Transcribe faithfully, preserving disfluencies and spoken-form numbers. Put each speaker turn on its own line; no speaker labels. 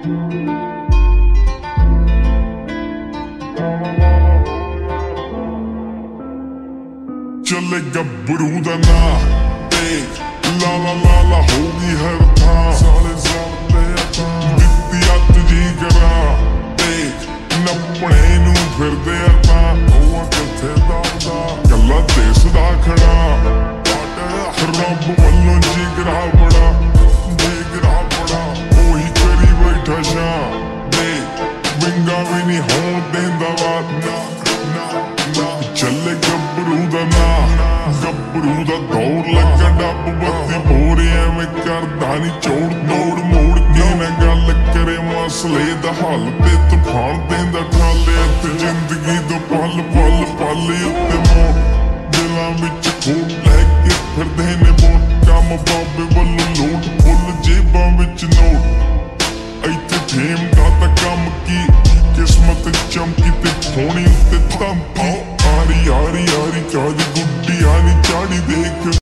ਚੱਲੇ ਗੱਭਰੂ ਦਾ ਨਾਂ ਦੇਖ ਲਾ ਲਾ ਲਾ ਲਾ ਹੋ ਗਈ ਹਰ ਥਾਂ ਸਾਲੇ ਸਾਲੇ ਆਪਾਂ ਦਿੱਤੀ ਅੱਤ ਜੀ ਕਰਾਂ ਦੇਖ ਨੱਪਣੇ ਨੂੰ ਫਿਰਦੇ ਆਪਾਂ ਉਹ ਕਿੱਥੇ ਦੌੜਦਾ ਕੱਲਾ ਦਿਸਦਾ ਖੜਾ ਰੱਬ ਵੱਲੋਂ ਜਿਗਰਾ ਬੜਾ ਜਿਗਰਾ ਬੜਾ ਉਹੀ ਕਰੀ ਬੈਠਾ ਸ਼ਾਂ ਦੇਖ ਵਿੰਗਾ ਵੀ ਨਹੀਂ ਹੋਣ ਦਿੰਦਾ ਬਾਤ ਨਾ ਨਾ ਨਾ ਚੱਲੇ ਗੱਭਰੂ ਦਾ ਨਾਂ ਗੱਭਰੂ ਦਾ ਦੌੜ ਲੱਗਾ ਡੱਬ ਬੱਤੀ ਬੋਰੇ ਐਵੇਂ ਕਰਦਾ ਨੀ ਚੋੜ ਦੌੜ ਮੋੜ ਕੇ ਨਾ ਗੱਲ ਕਰੇ ਮਸਲੇ ਦਾ ਹੱਲ ਤੇ ਤੂਫਾਨ ਦੇਂਦਾ ਠਾਲੇ ਤੇ ਜ਼ਿੰਦਗੀ ਤੋਂ ਪਲ ਪਲ ਪਲ ਉੱਤੇ ਮੋੜ ਦਿਲਾਂ ਵਿੱਚ ਖੋਟ ਲੈ ਕੇ ਫਿਰਦੇ ਨੇ ਬੋਟ ਕੰਮ ਬਾਬੇ ਵੱਲੋਂ ਲੋਟ ਫੁੱਲ ਜੇਬਾਂ ਵਿੱਚ ਨੋਟ ਇੱਥੇ ਫੇਮ ਦਾ ਤਾਂ ਕੰਮ ਕੀ ਕਿਸਮਤ ਚਮਕੀ ਤੇ ਸੋਹਣੀ ਉੱਤੇ ਧਮਕੀ ਆਰੀ ਆਰੀ ਆਰੀ ਕਾਦੀ ਗੁੱਡੀ ਆਨੀ ਚਾੜੀ ਦੇਖ